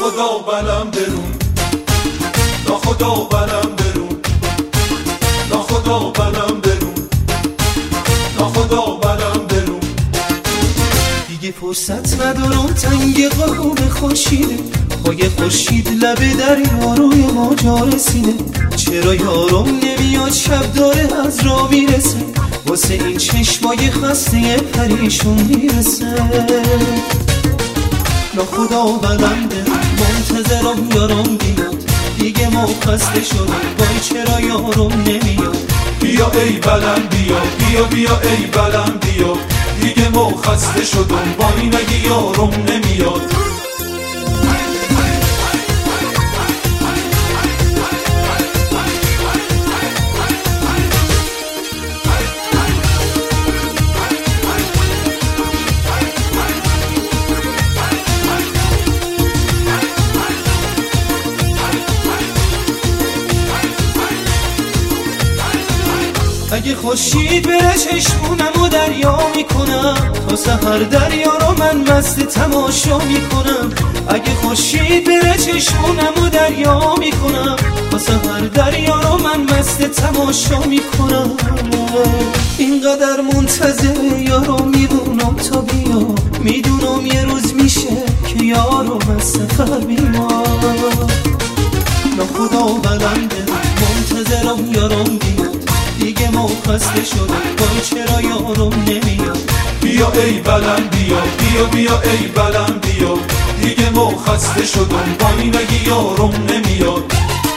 ناخدا بلم برون، ناخدا بلم برون، ناخدا بلم برون، ناخدا بلم برون. دیگه فرصت ندارم تنگ غروب خورشیده، پای خورشید لبه دریا روی ما جا رسیده. چرا یارم نمیاد شب داره از راه میرسه، واسه این چشمای خسته پریشون میرسه. ناخدا بلنده منتظرم یارم بیاد، دیگه ما خسته شدم وای چرا یارم نمیاد. بیا ای بلند بیا، بیا بیا ای بلند بیا، دیگه ما خسته شدم با این اگه یارم نمیاد. اگه خورشید بره چشمونم و دریا میکنم، تا سحر دریا رو من مست تماشا میکنم. اگه خورشید بره چشمونم و دریا میکنم، تا سحر دریا رو من مست تماشا میکنم. اینقدر منتظر یارو میمونم تا بیا، میدونم یه روز میشه که یارو از سفر بیاد. ناخدا بلنده منتظرم یارم بیاد، دیگه ما خسته شدم وای چرا یارم نمیاد. بیا ای بلند بیا، بیا بیا ای بلند بیا، دیگه ما خسته شدم با این اگه یارم نمیاد.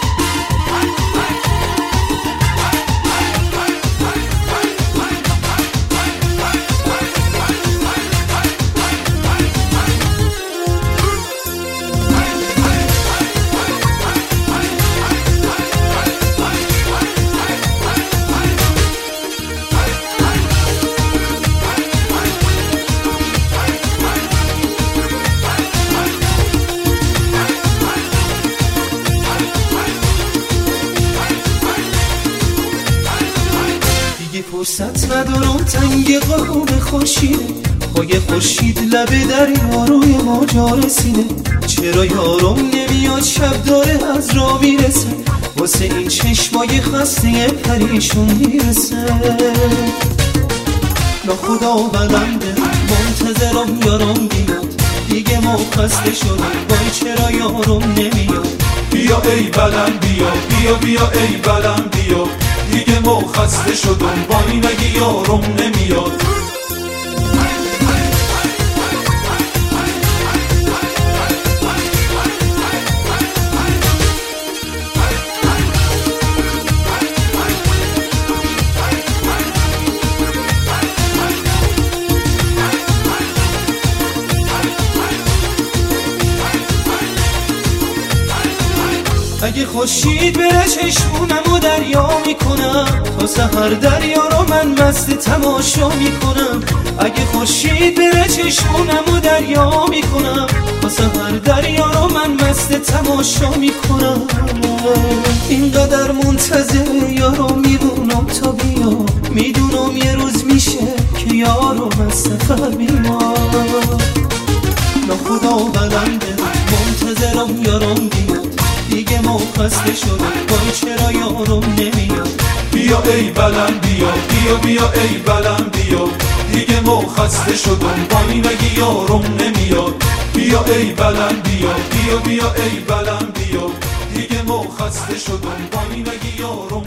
فرصت ندارم تنگ غروب خورشیده، پای خورشید لبه دریا روی ما جا رسیده. چرا یارم نمیاد شب داره از راه میرسه، واسه این چشمای خسته پریشون میرسه. ناخدا بلنده منتظرم یارم بیاد، دیگه ما خسته شدم وای چرا یارم نمیاد. بیا ای بلند بیا، بیا بیا ای بلند بیا، دیگه ما خسته شدم با این اگه یارم نمیاد. اگه خورشید بره چشمونم و دریا میکنم، تا سحر دریا رو من مست تماشا میکنم. اگه خورشید بره چشمونم و دریا میکنم، تا سحر دریا رو من مست تماشا میکنم. اینقدر منتظر یارو میمونم تا بیا، میدونم یه روز میشه که یارو از سفر بیاد. ناخدا بلنده منتظرم یارم بیاد، دیگه ما خسته شدم وای چرا یارم نمیاد. بیا ای بلند بیا، بیا بیا ای بلند بیا، دیگه ما خسته شدم با این اگه یارم نمیاد. بیا ای بلند بیا، بیا بیا ای بلند بیا، دیگه ما خسته شدم با این اگه یارم